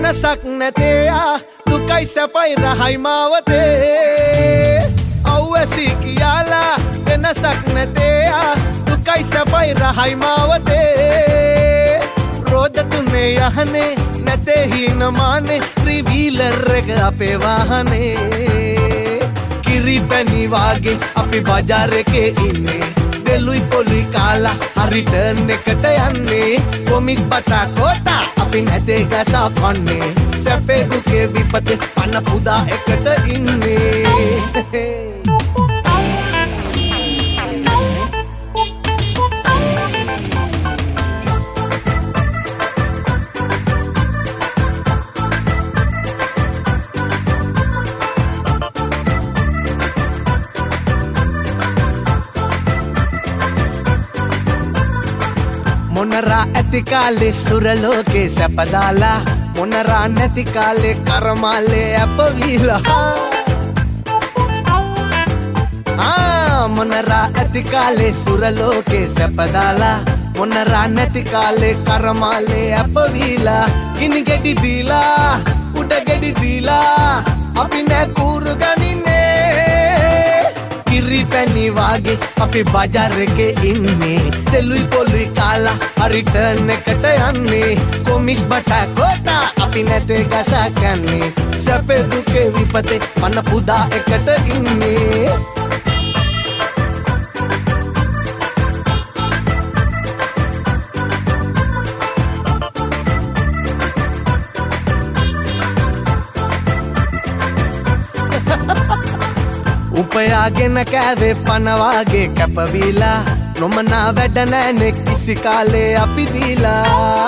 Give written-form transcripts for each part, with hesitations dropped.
වෙනසක් නැතේයා දුකයි සැපයි රහයි මාවතේ අවැසි කියලා වෙනසක් නැතේයා දුකයි සැපයි රහයි මාවතේ රෝද තුනේ යහනේ නැතේ හිනමානේ ත්‍රිවීලර් එක අපේ වාහනේ කිරි පැණි වාගේ අපි බજાર එකේ ඉන්නේ දෙලුයි පොලුයි කාලා හරි ටර්න් එකට යන්නේ කොමිස් බටා කොටා අපි නැතේ ගසා පන්නේ සැපේ දුකේ විපතේ පන පුදා එකට ඉන්නේ මොනරා ඇති කාලේ සුරලෝකේ සැපදාලා මොනරා නැති කාලේ කරමාලේ අපවිලා මොනරා ඇති කාලේ සුරලෝකේ සැපදාලා මොනරා නැති කාලේ කරමාලේ අපවිලා කිනි ගෙඩි දීලා උඩ ගෙඩි දීලා අපි නෑ කූරු ගනින්නේ කිරි පැණි වාගේ අපි බજાર එකේ ඉන්නේ දෙලුයි පොලුයි කාලා හරි ටර්න් එකට යන්නේ කොමිස් බටා කොටා අපි නැතේ ගසා කන්නේ සැපේ දුකේ විපතේ පන පුදා එකට ඉන්නේ උපයාගෙන කෑවේ පනවාගේ කැපවිලා නොමනා වැඩ නෑනේ කිසි කාලේ අපි දීලා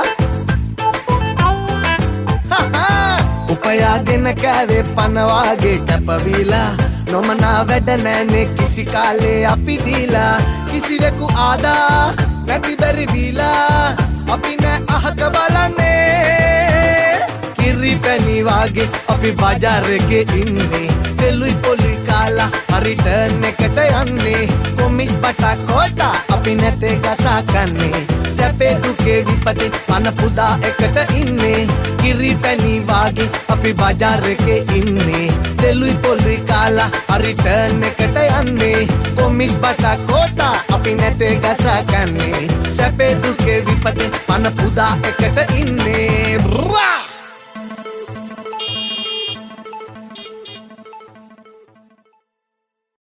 උපයාගෙන කෑවේ පනවාගේ කැපවිලා නොමනා වැඩ නෑනේ කිසි කාලේ අපි දීලා කිසිවෙකු ආදා නැති බැරි දීලා අපි නෑ අහක බලන්නේ කිරි පැණි වාගේ අපි බજાર එකේ ඉන්නේ දෙලුයි පොලුයි කාලා හරි ටර්න් එකට යන්නේ කොමිස් බටා කොටා අපි නැතේ ගසා කන්නේ සැපේ දුකේ විපතේ පන පුදා එකට ඉන්නේ කිරි පැණි වාගේ අපි බજાર එකේ ඉන්නේ දෙලුයි පොලුයි කාලා හරි ටර්න් එකට යන්නේ කොමිස් බටා කොටා අපි නැතේ ගසා කන්නේ සැපේ දුකේ විපතේ පන පුදා එකට ඉන්නේ